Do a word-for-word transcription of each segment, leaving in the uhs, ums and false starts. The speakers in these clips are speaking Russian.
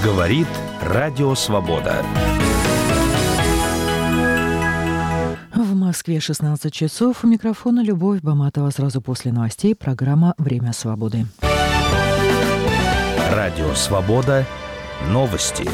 Говорит Радио Свобода. В Москве шестнадцать часов. У микрофона Любовь Баматова. Сразу после новостей программа «Время свободы». Радио Свобода. Новости.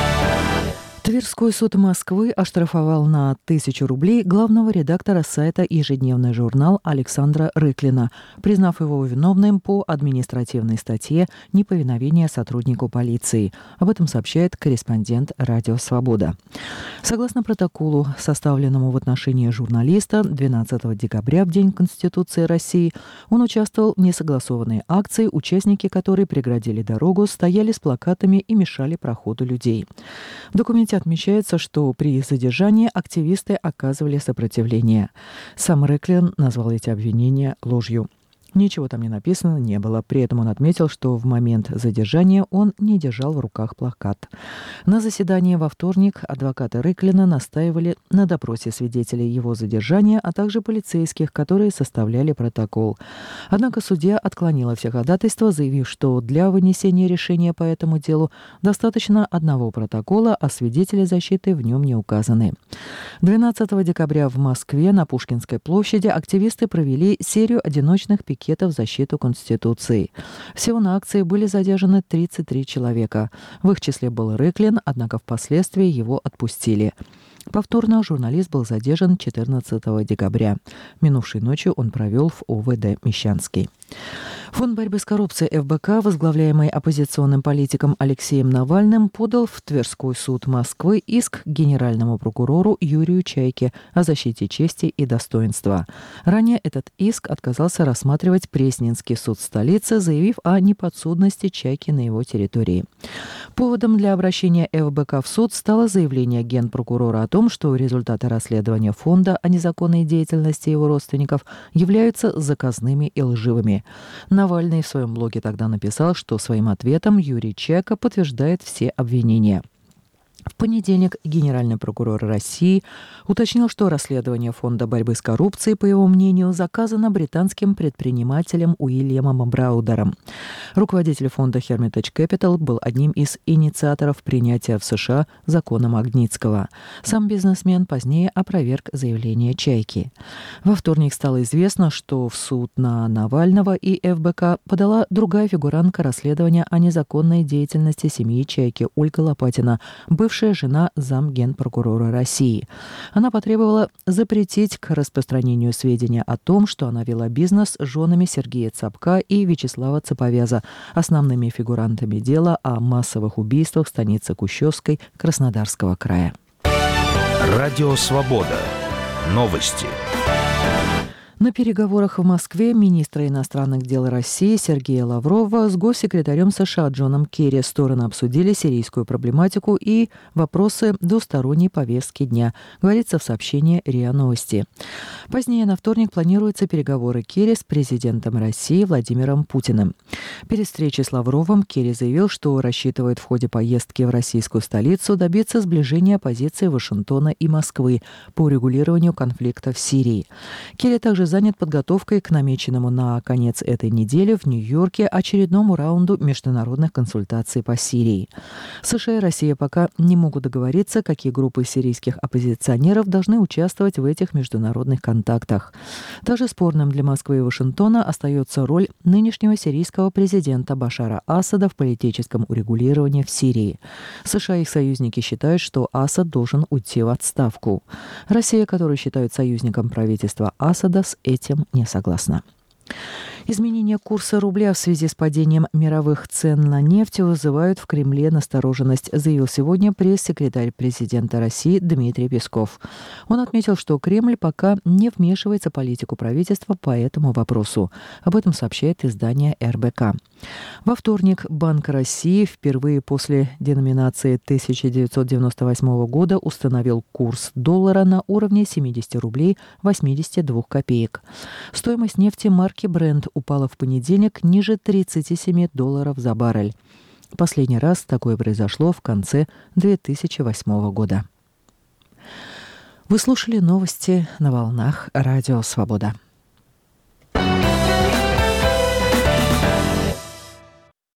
Тверской суд Москвы оштрафовал на тысячу рублей главного редактора сайта «Ежедневный журнал» Александра Рыклина, признав его виновным по административной статье «Неповиновение сотруднику полиции». Об этом сообщает корреспондент «Радио Свобода». Согласно протоколу, составленному в отношении журналиста двенадцатого декабря, в День Конституции России, он участвовал в несогласованной акции, участники которой преградили дорогу, стояли с плакатами и мешали проходу людей. В документе отмечается, что при задержании активисты оказывали сопротивление. Сам Рыклин назвал эти обвинения ложью. Ничего там не написано не было. При этом он отметил, что в момент задержания он не держал в руках плакат. На заседании во вторник адвокаты Рыклина настаивали на допросе свидетелей его задержания, а также полицейских, которые составляли протокол. Однако судья отклонила все ходатайства, заявив, что для вынесения решения по этому делу достаточно одного протокола, а свидетели защиты в нем не указаны. двенадцатого декабря в Москве на Пушкинской площади активисты провели серию одиночных пикетов в защиту Конституции. Всего на акции были задержаны тридцать три человека. В их числе был Рыклин, однако впоследствии его отпустили. Повторно журналист был задержан четырнадцатого декабря. Минувшей ночью он провел в ОВД Мещанский. Фонд борьбы с коррупцией эф бэ ка, возглавляемый оппозиционным политиком Алексеем Навальным, подал в Тверской суд Москвы иск к генеральному прокурору Юрию Чайке о защите чести и достоинства. Ранее этот иск отказался рассматривать Пресненский суд столицы, заявив о неподсудности Чайки на его территории. Поводом для обращения эф бэ ка в суд стало заявление генпрокурора о том, что результаты расследования фонда о незаконной деятельности его родственников являются заказными и лживыми. Навальный в своем блоге тогда написал, что своим ответом Юрий Чайка подтверждает все обвинения. В понедельник генеральный прокурор России уточнил, что расследование Фонда борьбы с коррупцией, по его мнению, заказано британским предпринимателем Уильямом Браудером. Руководитель фонда Hermitage Capital был одним из инициаторов принятия в США закона Магнитского. Сам бизнесмен позднее опроверг заявление Чайки. Во вторник стало известно, что в суд на Навального и эф бэ ка подала другая фигурантка расследования о незаконной деятельности семьи Чайки Ольга Лопатина, бывшая жена замгенпрокурора России. Она потребовала запретить к распространению сведения о том, что она вела бизнес с женами Сергея Цапка и Вячеслава Цаповяза, основными фигурантами дела о массовых убийствах в станице Кущевской Краснодарского края. Радио Свобода. Новости. На переговорах в Москве министра иностранных дел России Сергея Лаврова с госсекретарем США Джоном Керри стороны обсудили сирийскую проблематику и вопросы двусторонней повестки дня, говорится в сообщении РИА Новости. Позднее на вторник планируются переговоры Керри с президентом России Владимиром Путиным. Перед встречей с Лавровым Керри заявил, что рассчитывает в ходе поездки в российскую столицу добиться сближения позиций Вашингтона и Москвы по урегулированию конфликта в Сирии. Керри также занят подготовкой к намеченному на конец этой недели в Нью-Йорке очередному раунду международных консультаций по Сирии. США и Россия пока не могут договориться, какие группы сирийских оппозиционеров должны участвовать в этих международных контактах. Также спорным для Москвы и Вашингтона остается роль нынешнего сирийского президента Башара Асада в политическом урегулировании в Сирии. США и их союзники считают, что Асад должен уйти в отставку. Россия, которую считают союзником правительства Асада, с этим не согласна. Изменение курса рубля в связи с падением мировых цен на нефть вызывают в Кремле настороженность, заявил сегодня пресс-секретарь президента России Дмитрий Песков. Он отметил, что Кремль пока не вмешивается в политику правительства по этому вопросу. Об этом сообщает издание эр бэ ка. Во вторник Банк России впервые после деноминации тысяча девятьсот девяносто восьмого года установил курс доллара на уровне семьдесят рублей восемьдесят две копеек. Стоимость нефти марки Brent упала в понедельник ниже тридцати семи долларов за баррель. Последний раз такое произошло в конце две тысячи восьмого года. Вы слушали новости на волнах Радио Свобода.